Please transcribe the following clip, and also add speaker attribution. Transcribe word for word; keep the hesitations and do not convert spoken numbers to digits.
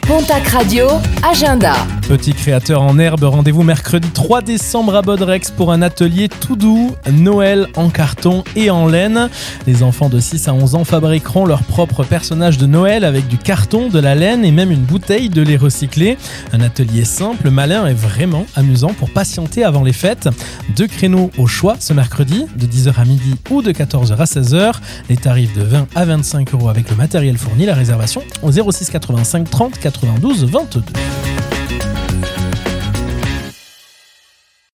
Speaker 1: Pontac Radio, agenda.
Speaker 2: Petits créateurs en herbe, rendez-vous mercredi trois décembre à Bodrex pour un atelier tout doux, Noël en carton et en laine. Les enfants de six à onze ans fabriqueront leurs propres personnages de Noël avec du carton, de la laine et même une bouteille de lait recyclé. Un atelier simple, malin et vraiment amusant pour patienter avant les fêtes. Deux créneaux au choix ce mercredi, de dix heures à midi ou de quatorze heures à seize heures. Les tarifs de vingt à vingt-cinq euros avec le matériel fourni. La réservation au zéro six quatre-vingt-cinq trente quatre-vingt-douze vingt-deux.